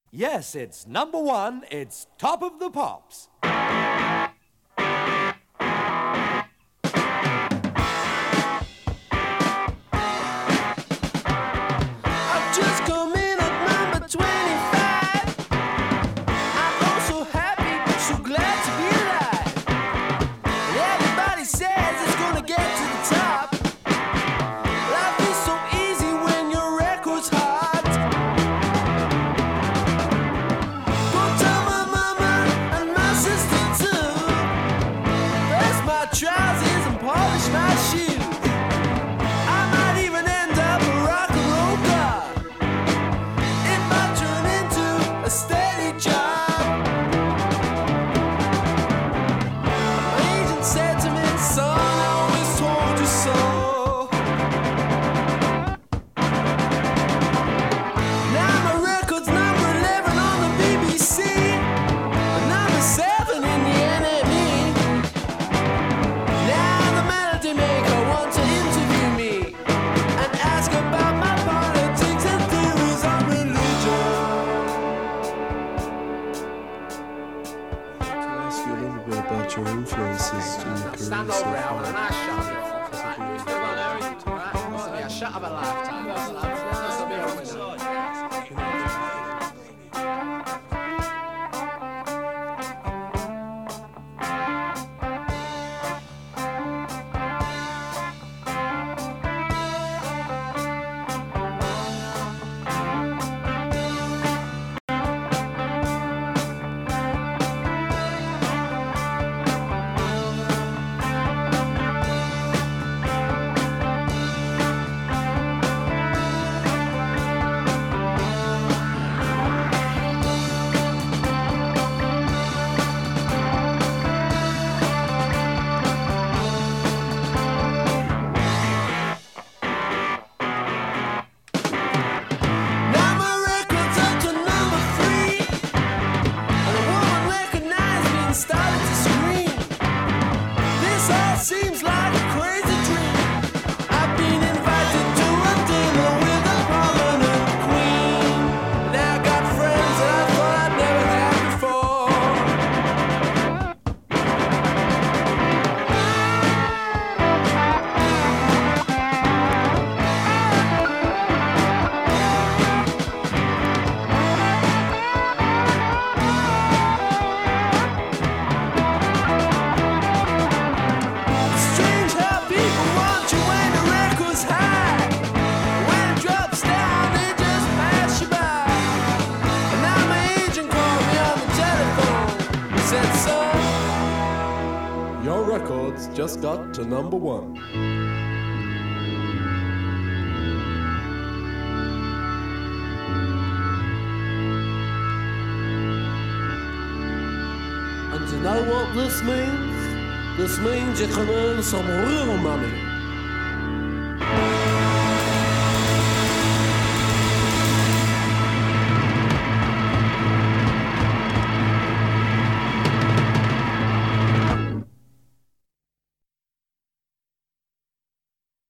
Yes, it's number one. It's Top of the Pops. I've just come in at number 25. I'm oh so happy, so glad to be alive. And everybody says it's gonna get to the top. Life is so easy when your record's hot. Go tell my mama and my sister too. Press my trousers and polish my shoes. I might even end up a rock and roll god. It might turn into a steady job. My agent said to me, son, I always told you so. Now my record's number 11 on the BBC, and number 7 in the NME. Now the melody maker wants to interview me and ask about my politics and theories on religion. To ask you a little bit about your influences in your career Stand so over here, I want a far. nice shot. Yeah, shot of a lifetime. That's a bit of a Now my record's up to number 3, and a woman recognized me and started to scream. This all seems like a crazy dream. I've been invited to a dinner with a prominent queen. Now I got friends that I thought I'd never had before. Strange how people want you when the record's high. When it drops down, they just pass you by. And now my agent called me on the telephone. He said, son, Your records just got to number 1. and you know what this means? This means you can earn some real money.